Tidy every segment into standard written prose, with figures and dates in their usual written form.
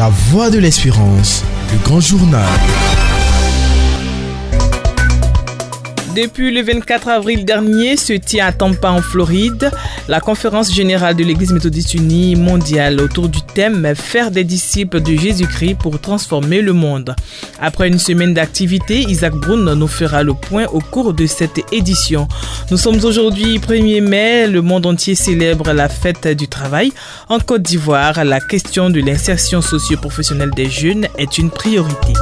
La Voix de l'Espérance, le grand journal. Depuis le 24 avril dernier se tient à Tampa en Floride la conférence générale de l'Église méthodiste unie mondiale autour du thème « Faire des disciples de Jésus-Christ pour transformer le monde ». Après une semaine d'activité, Isaac Brown nous fera le point au cours de cette édition. Nous sommes aujourd'hui 1er mai, le monde entier célèbre la fête du travail. En Côte d'Ivoire, la question de l'insertion socio-professionnelle des jeunes est une priorité.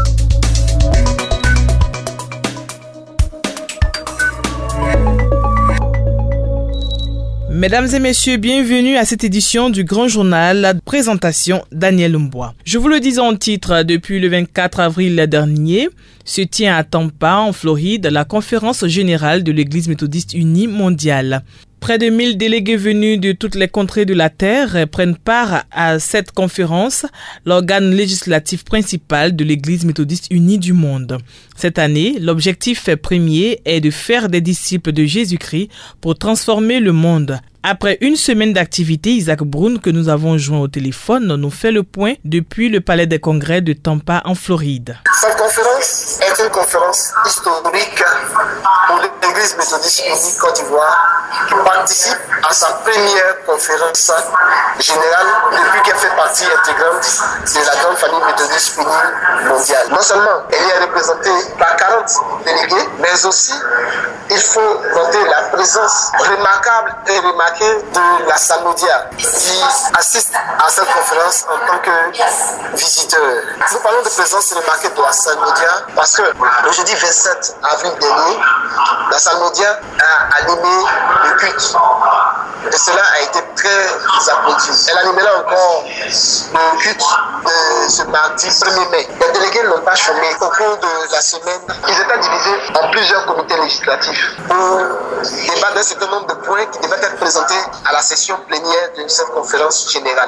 Mesdames et messieurs, bienvenue à cette édition du Grand Journal, la présentation Daniel Mboua. Je vous le disais en titre, depuis le 24 avril dernier, se tient à Tampa, en Floride, la conférence générale de l'Église méthodiste unie mondiale. Près de 1000 délégués venus de toutes les contrées de la Terre prennent part à cette conférence, l'organe législatif principal de l'Église méthodiste unie du monde. Cette année, l'objectif premier est de faire des disciples de Jésus-Christ pour transformer le monde. Après une semaine d'activité, Isaac Brown, que nous avons joint au téléphone, nous fait le point depuis le Palais des Congrès de Tampa en Floride. Cette conférence est une conférence historique pour l'Église méthodiste unie Côte d'Ivoire qui participe à sa première conférence générale depuis qu'elle fait partie intégrante de la grande famille méthodiste unie mondiale. Non seulement elle y est représentée par 40 délégués, mais aussi il faut noter la présence remarquable et remarquée de la Salmodia qui assiste à cette conférence en tant que visiteur. Nous parlons de présence remarquée de la Salmodia parce que le jeudi 27 avril dernier, la Salmodia a animé le culte. Et cela a été très applaudi. Elle animera encore le culte de ce mardi 1er mai. Les délégués n'ont pas chômé. Au cours de la semaine, ils étaient divisés en plusieurs comités législatifs pour débattre d'un certain nombre de points qui devaient être présentés à la session plénière de cette conférence générale.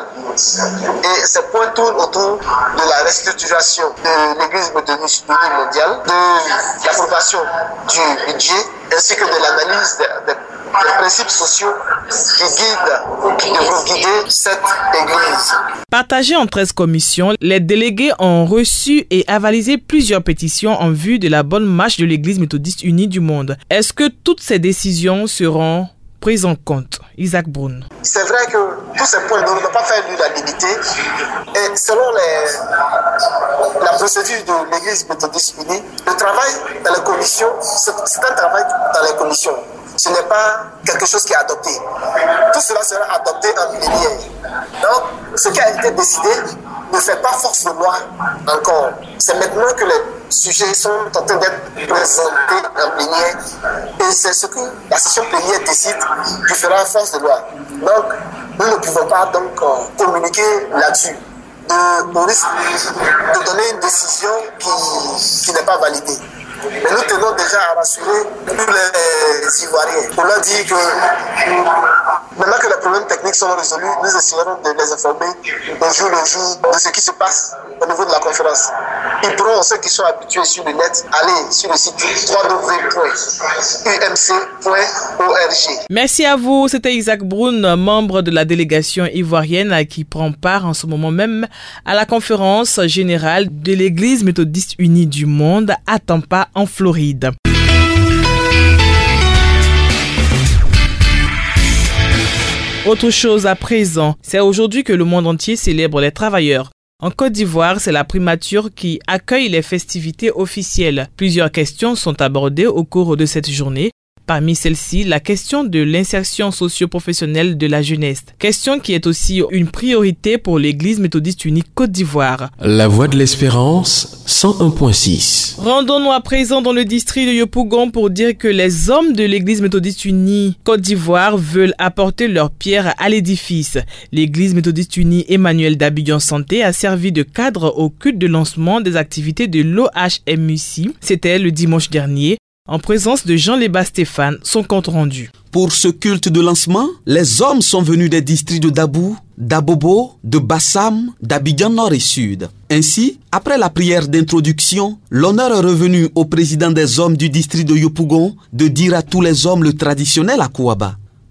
Et ces points tournent autour de la restructuration de l'Église méthodiste unie mondiale, de l'approbation du budget, ainsi que de l'analyse des principes sociaux qui guident ou qui devront guider cette Église. Partagés en 13 commissions, les délégués ont reçu et avalisé plusieurs pétitions en vue de la bonne marche de l'Église méthodiste unie du monde. Est-ce que toutes ces décisions seront prises en compte? Isaac Brown. C'est vrai que tous ces points ne vont pas faire l'unanimité et selon la procédure de l'Église méthodiste unie, le travail dans les commissions, c'est un travail dans les commissions. Ce n'est pas quelque chose qui est adopté. Tout cela sera adopté en plénière. Donc, ce qui a été décidé ne fait pas force de loi encore. C'est maintenant que les sujets sont en train d'être présentés en plénière et c'est ce que la session plénière décide qui fera force de loi. Donc, nous ne pouvons pas donc communiquer là-dessus. Au risque de donner une décision qui n'est pas validée. Mais nous tenons déjà à rassurer tous les Ivoiriens. On leur dit que maintenant que les problèmes techniques sont résolus, nous essayerons de les informer au jour le jour de ce qui se passe au niveau de la conférence. Ils pourront, ceux qui sont habitués sur le net, aller sur le site www.umc.org. Merci à vous. C'était Isaac Brown, membre de la délégation ivoirienne qui prend part en ce moment même à la conférence générale de l'Église méthodiste unie du monde à Tampa en Floride. Autre chose à présent, c'est aujourd'hui que le monde entier célèbre les travailleurs. En Côte d'Ivoire, c'est la primature qui accueille les festivités officielles. Plusieurs questions sont abordées au cours de cette journée. Parmi celles-ci, la question de l'insertion socio-professionnelle de la jeunesse. Question qui est aussi une priorité pour l'Église méthodiste unie Côte d'Ivoire. La Voix de l'Espérance, 101.6. Rendons-nous à présent dans le district de Yopougon pour dire que les hommes de l'Église méthodiste unie Côte d'Ivoire veulent apporter leur pierre à l'édifice. L'Église méthodiste unie Emmanuel d'Abidjan Santé a servi de cadre au culte de lancement des activités de l'OHMUC. C'était le dimanche dernier. En présence de Jean-Léba Stéphane, son compte rendu. Pour ce culte de lancement, les hommes sont venus des districts de Dabou, d'Abobo, de Bassam, d'Abidjan Nord et Sud. Ainsi, après la prière d'introduction, l'honneur est revenu au président des hommes du district de Yopougon de dire à tous les hommes le traditionnel Akouaba.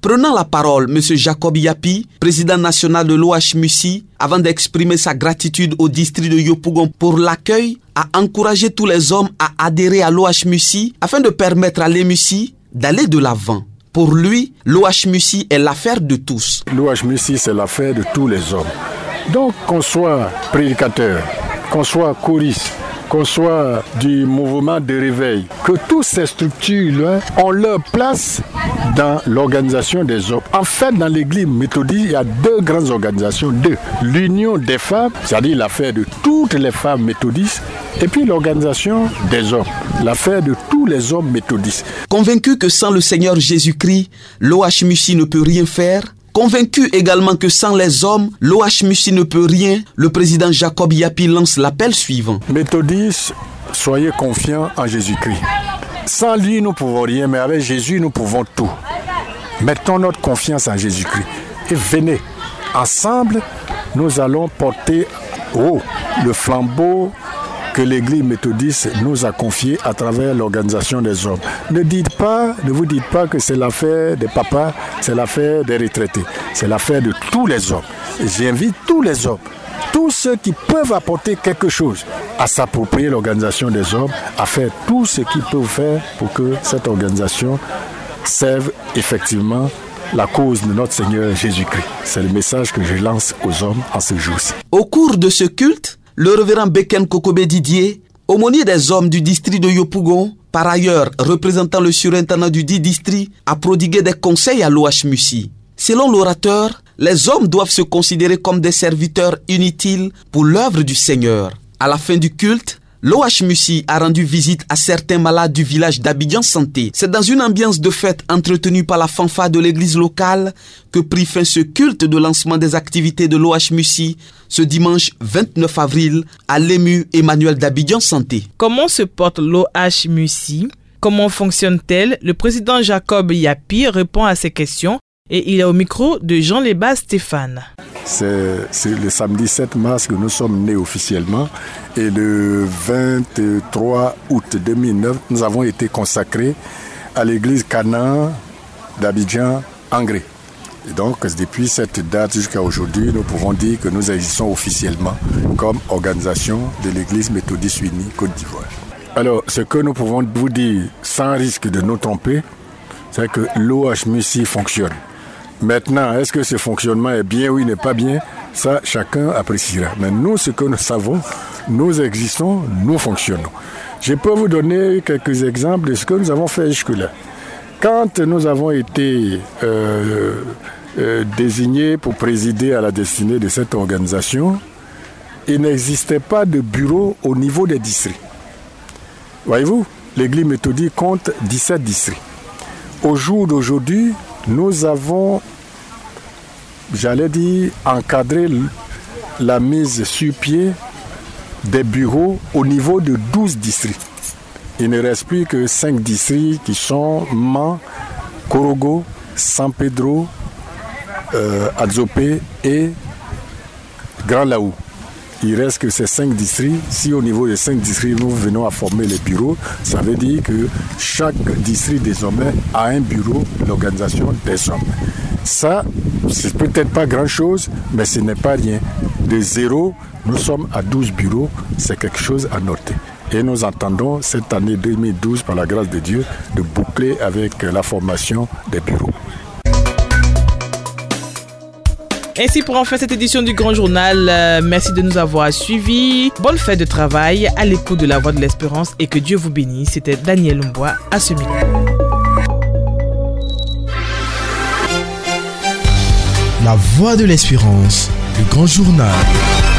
Prenant la parole, M. Jacob Yapi, président national de l'OHMUSI, avant d'exprimer sa gratitude au district de Yopougon pour l'accueil, a encouragé tous les hommes à adhérer à l'OHMUSI afin de permettre à l'EMUSI d'aller de l'avant. Pour lui, l'OHMUSI est l'affaire de tous. L'OHMUSI, c'est l'affaire de tous les hommes. Donc, qu'on soit prédicateur, qu'on soit choriste, qu'on soit du mouvement de réveil, que toutes ces structures-là ont leur place dans l'organisation des hommes. En fait, dans l'église méthodiste, il y a deux grandes organisations. L'union des femmes, c'est-à-dire l'affaire de toutes les femmes méthodistes, et puis l'organisation des hommes, l'affaire de tous les hommes méthodistes. Convaincu que sans le Seigneur Jésus-Christ, l'OHMUSI ne peut rien faire, convaincu également que sans les hommes, l'OHMUSI ne peut rien, le président Jacob Yapi lance l'appel suivant. Méthodistes, soyez confiants en Jésus-Christ. Sans lui, nous ne pouvons rien, mais avec Jésus, nous pouvons tout. Mettons notre confiance en Jésus-Christ. Et venez, ensemble, nous allons porter haut le flambeau que l'Église méthodiste nous a confié à travers l'organisation des hommes. Ne vous dites pas que c'est l'affaire des papas, c'est l'affaire des retraités. C'est l'affaire de tous les hommes. Et j'invite tous les hommes, tous ceux qui peuvent apporter quelque chose, à s'approprier l'organisation des hommes, à faire tout ce qu'ils peuvent faire pour que cette organisation serve effectivement la cause de notre Seigneur Jésus-Christ. C'est le message que je lance aux hommes en ce jour-ci. Au cours de ce culte, le révérend Beken Kokobé Didier, aumônier des hommes du district de Yopougon, par ailleurs représentant le surintendant du dit district, a prodigué des conseils à l'OHMUSI. Selon l'orateur, les hommes doivent se considérer comme des serviteurs inutiles pour l'œuvre du Seigneur. À la fin du culte, l'OHMUSI a rendu visite à certains malades du village d'Abidjan Santé. C'est dans une ambiance de fête entretenue par la fanfare de l'église locale que prit fin ce culte de lancement des activités de l'OHMUSI ce dimanche 29 avril à l'EMU Emmanuel d'Abidjan Santé. Comment se porte l'OHMUSI? Comment fonctionne-t-elle? Le président Jacob Yapi répond à ces questions et il est au micro de Jean Léba Stéphane. C'est le samedi 7 mars que nous sommes nés officiellement et le 23 août 2009, nous avons été consacrés à l'église Canaan d'Abidjan Angré. Et donc, depuis cette date jusqu'à aujourd'hui, nous pouvons dire que nous existons officiellement comme organisation de l'église méthodiste unie Côte d'Ivoire. Alors, ce que nous pouvons vous dire sans risque de nous tromper, c'est que l'OHMUSI fonctionne. Maintenant, est-ce que ce fonctionnement est bien ou il n'est pas bien? Ça, chacun appréciera. Mais nous, ce que nous savons, nous existons, nous fonctionnons. Je peux vous donner quelques exemples de ce que nous avons fait jusque-là. Quand nous avons été désignés pour présider à la destinée de cette organisation, il n'existait pas de bureau au niveau des districts. Voyez-vous, l'église méthodiste compte 17 districts. Au jour d'aujourd'hui, nous avons, encadré la mise sur pied des bureaux au niveau de 12 districts. Il ne reste plus que 5 districts qui sont Man, Korogo, San Pedro, Adzopé et Grand Laou. Il reste que ces 5 districts. Si au niveau des 5 districts, nous venons à former les bureaux, ça veut dire que chaque district désormais a un bureau de l'organisation des hommes. Ça, c'est peut-être pas grand-chose, mais ce n'est pas rien. De 0, nous sommes à 12 bureaux, c'est quelque chose à noter. Et nous entendons cette année 2012, par la grâce de Dieu, de boucler avec la formation des bureaux. Ainsi pour en faire cette édition du Grand Journal, merci de nous avoir suivis. Bonne fête de travail à l'écoute de la Voix de l'Espérance et que Dieu vous bénisse. C'était Daniel Mboua à ce micro. La Voix de l'Espérance, le Grand Journal.